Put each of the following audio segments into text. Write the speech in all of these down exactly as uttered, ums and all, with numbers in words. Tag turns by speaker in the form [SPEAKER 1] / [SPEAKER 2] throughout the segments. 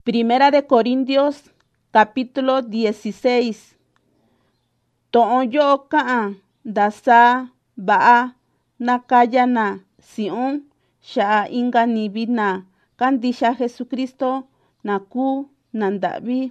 [SPEAKER 1] Primera de Corintios, capítulo dieciséis. To'on yo ka'an dasa ba'a nakaya na si'un sha'a inga nivi na kandisha Jesucristo na ku nandavi.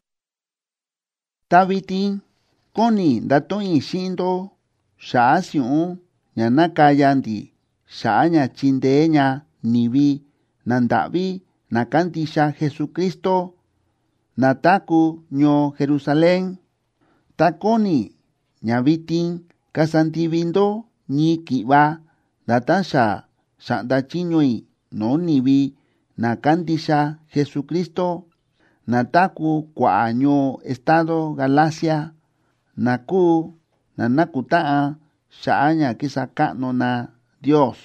[SPEAKER 2] Tavitin koni ndato'in xi'ndo sha'a si'un ña nakaya ndi sha'a ña chindee ña nivi nandavi na kandisha Jesucristo na taku ño Jerusalén. Ta koni ña vitin kasandivindo ñi ki'va ndata xa xa'nda tyiñu'i nuu nivi na kandisha Jesucristo na taku kua'a ño estado Galacia na ku na nakuta'an sha'a ña kisaka'nu na Dios.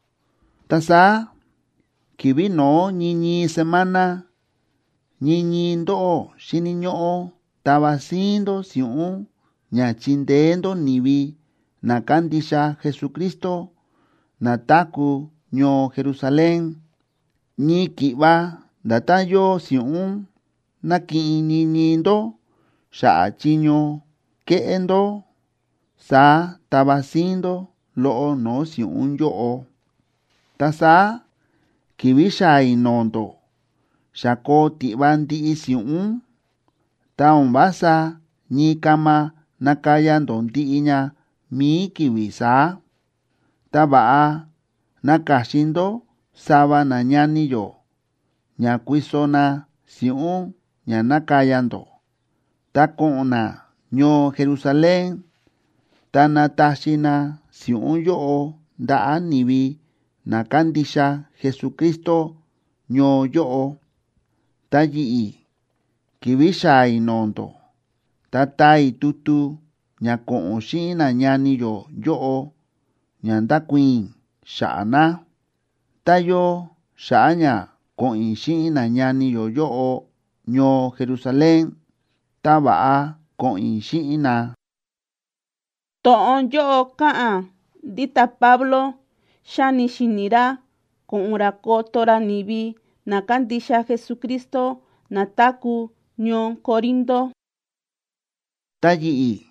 [SPEAKER 2] Tasa kivi noo ñiñi semana ñiñi ndo'o xiniñu'u tava siindo si'un ña tyindeendo nivi na kandisha Jesucristo na taku ño Jerusalén. Ñi ki'va ndata yo si'un naki'in ñiñindo sha'a tyiñu ke'endo sa tava siindo lo'o noo si'un yo'o. Tasa kivi xai nondo xako ti'va ndi'i si'un taun vasa ñi kama nakayando ndi'i ña mi kivi saa. Tava'a nakaxindo sava na ñaniyo ña kuiso na si'un ña nakayando. Ta ko'on na ño Jerusalén ta nataxi na si'un yo'o nda'a nivi na kandisha Jesucristo ño yo'o. Ta yi'i kivi xai nondo ta tai tutu ña ko'on xi'in na ñaniyo yo'o ña ndakuiin xa'a na. Ta yo xa'a ña ko'in xi'in na ñaniyo yo'o ño Jerusalén tava'a ko'in xi'in na.
[SPEAKER 1] To'on yo ka'an dita Pablo xani xinira ku'unra kotora nivi na kandisha Jesucristo na taku ño Corinto.
[SPEAKER 2] Ta yi'i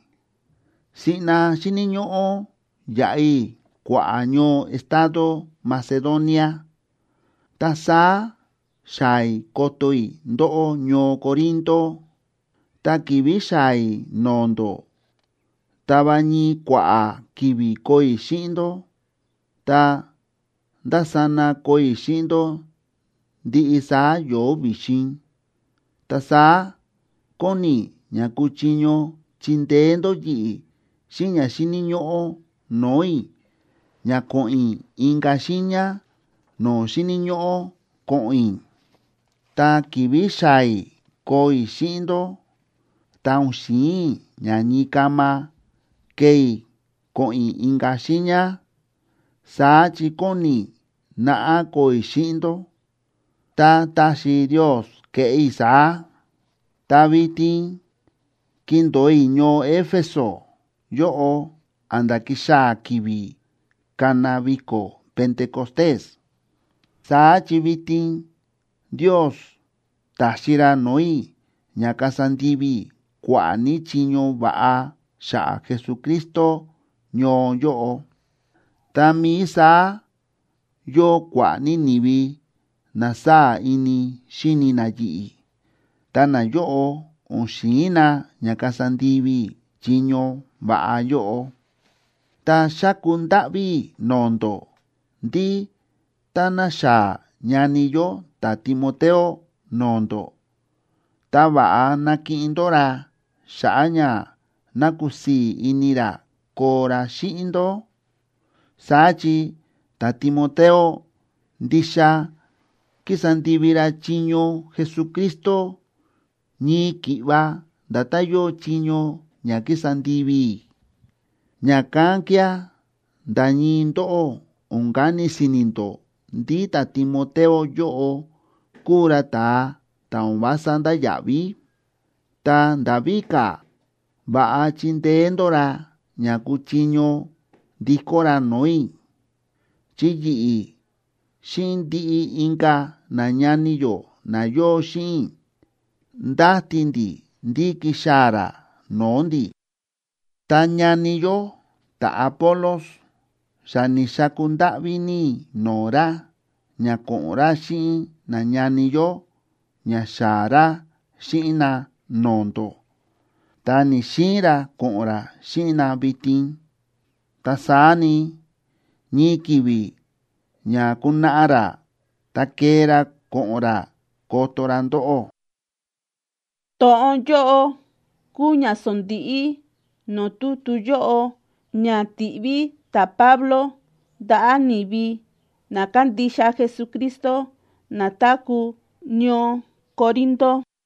[SPEAKER 2] si'na xiniñu'u ya'i kua'a ño estado Macedonia. Ta saa xai koto'i ndo'o ño Corinto. Ta kivi xai nondo tava ñi kua'a kivi koi xi'ndo ta ndasana koi xi'ndo ndi'i saa yo vixin. Ta saa koni ña kutyiñu tyindeendo yi'i xi ña xiniñu'u noi ña ko'in inka xiña nu xiniñu'u ko'in. Ta kivi xai koi xi'ndo taun xiin ña ñi kama kei ko'in inka xiña saa tyi koni na'a koi xi'ndo. Ta taxi Dios ke'i saa. Ta vitin kindoi ño Éfeso yo'o anda kixaa kivi kana viko Pentecostés. Saa tyi vitin Dios taxira noi ña kasandivi kua'a ni tyiñu va'a xa'a Jesucristo ño yo'o. Ta mi saa yo kua'a ni nivi na saa ini xini na yi'i. Ta na yo'o unxiin na ña kasandivi tyiñu va'a yo'o. Ta xaku nda'vi nondo ndi ta naxa ñaniyo ta Timoteo nondo. Ta va'a naki'indora xa'a ña nakusii inira koora xi'indo. Saa tyi ta Timoteo ndixa kisandivira tyiñu Jesucristo ñi ki'va ndata yo tyiñu ña kisandivi. Ñakan kia ndañi ndo'o unkani sinindo ndi ta Timoteo yo'o kura ta taun vasa ndaya'vi. Ta ndavika va'a tyindeendora ña kutyiñu ndikora noi. Tyi yi'i xi'in ndi'i inka na ñaniyo na yo xi'in ndati ndi ndi kixara nondi. Ta ñani yo ta Apolos xani xakunda'vini nora ña ko'ra xi'in na ñani yo ña xara xi'in na nondo. Ta ni xira ko'ra xi'in na vitin. Ta sani ñi kivi ña kuna'ra ta kera ko'ra kotora ndo'o.
[SPEAKER 1] To'on yo'o ku ña sondi'i no tutu yo'o ña ti'vi ta Pablo nda'a nivi na kandixa Jesucristo na taku ñuu Corinto.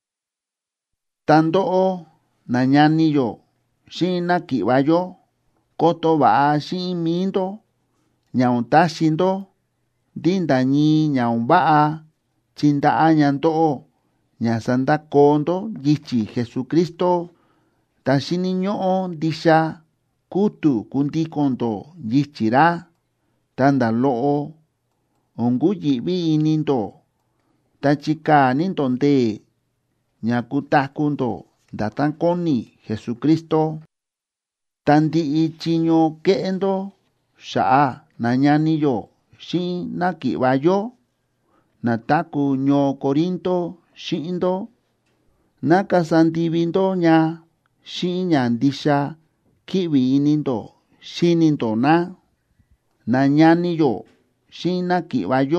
[SPEAKER 2] Ta ndo'o na ñani yo xi'in na ki'va yo koto va'a xi'in mindo ñaun taxindo ndi ndañi ñaun va'a tyinda'a ña ndo'o ña sandakondo yichi Jesucristo. Ta xiniñu'u ndixa kutu kundikondo yichira ta nda lo'o onguyi'vi inindo ta chikanindo ndee ña kutakundo ndatan koni Jesucristo. Ta ndi'i chiño ke'endo xa'a na ñani yo xi'in na ki'va yo na taku ñuu Corinto xi'indo na kasandivindo ña xi'in ña ndixa ki'vi inindo xinindo na. Na ñani yo xi'in na ki'va yo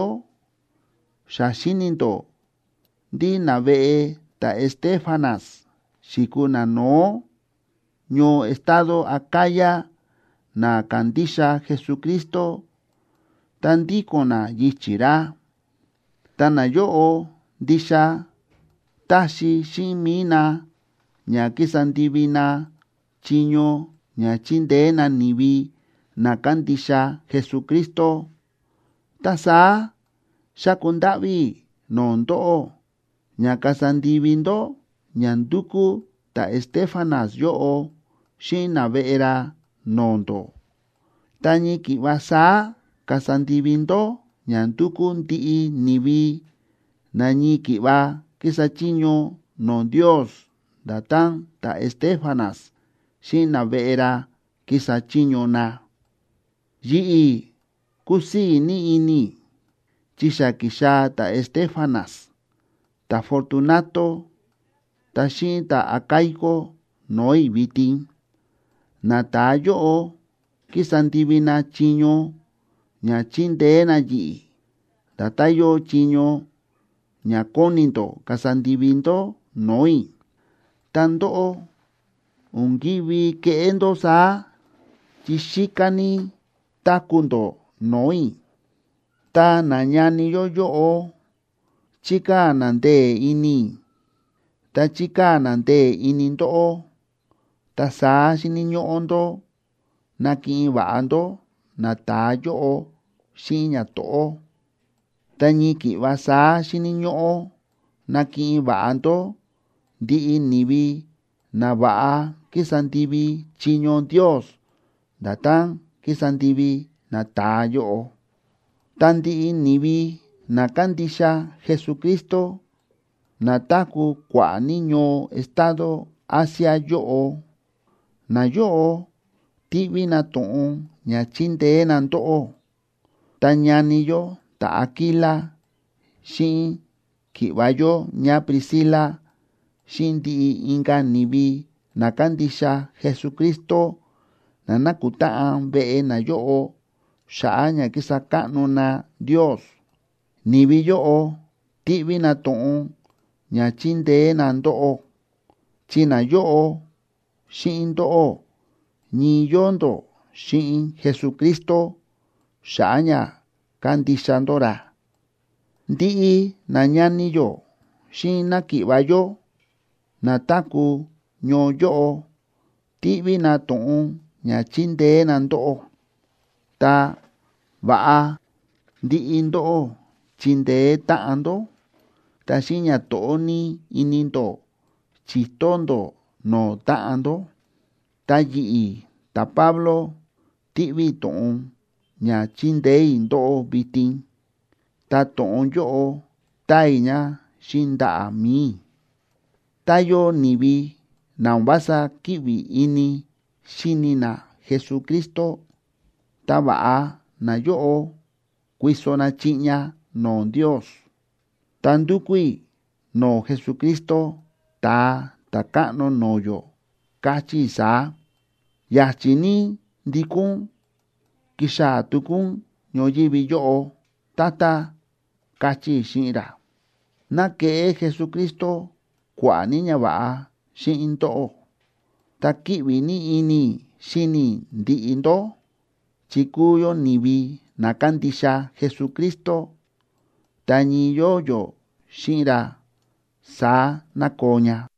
[SPEAKER 2] xa xinindo ndi na ve'e ta Estéfanas xikuna noo ñuu estado Acaya na kandixa Jesucristo ta ndikona yichira. Ta na yo'o ndixa taxi xi'in mina ña kisandivina chiño ña chindena nivi na kandixa Jesucristo. Ta saa xakunda'vi no ndo'o ña kasandivindo ña nduku ta Estéfanas yo'o xi'in na ve'era nondo. Ta ñi ki'va saa kasandivindo ña nduku ndi'i nivi na ñi ki'va kisachiño no Dios ndatan ta Estéfanas xi'in na ve'era kisachiño na. Yi'i kusini ini chi xa kixa ta Estéfanas ta Fortunato ta xi'in ta Acaico noi vitin. Na ta yo'o kisandivina chiño ña chindeena yi'i ndata yo chiño ña konindo kasandivindo noi. Ta ndo'o unkivi ke'endo saa chi xikani takundo noi. Ta na ñani yo yo'o chika na ndee ini ta chika na ndee ini ndo'o ta saa xiniñu'undo na ki'in va'ando na taa yo'o xi'in ña to'o. Ta ñi ki'va saa xiniñu'u na ki'in va'ando ndi'i nivi na va'a kisandivi chiño Dios ndatan kisandivi na taa yo'o. Ta ndi'i nivi na kandixa Jesucristo na taku kua'a ni ñuu estado Asia yo'o na yo'o ti'vi na tu'un ña chindee na ndo'o. Ta ñani yo ta Aquila xi'in ki'va yo ña Priscila xi'in ndi'i inka nivi na kandixa Jesucristo na nakuta'an ve'e na yo'o xa'a ña kisaka'nu na Dios. Nivi yo'o ti'vi na tu'un ña chindee na ndo'o chi na yo'o xi'in ndo'o ñi yondo xi'in Jesucristo xa'a ña kandixandora. Ndi'i na ñani yo xi'in na ki'va yo na taku ñuu yo'o ti'vi na tu'un ña chindee na ndo'o. Ta va'a ndi'i ndo'o chindee ta'ando ta xi'in ña to'oni inindo chitondo no ta'ando. Ta yi'i ta Pablo ti'vi tu'un ña chindei ndo'o vitin. Ta tu'un yo'o tai ña xi'in nda'a mi. tayo nivi naun basa kiwi ini shini na Jesucristo taba'a na yo'o kuiso na chiña no Dios tandukui no Jesucristo ta takano noyo kachi sa yachini dikun kisha tukun ñoyivi yo'o tata kachi shira na ke Jesucristo kwa niña ba'a shin to'o takiwi ni ini shini ndi indo chikuyo nivi nakandisha Jesucristo tañi yoyo shira sa nakoña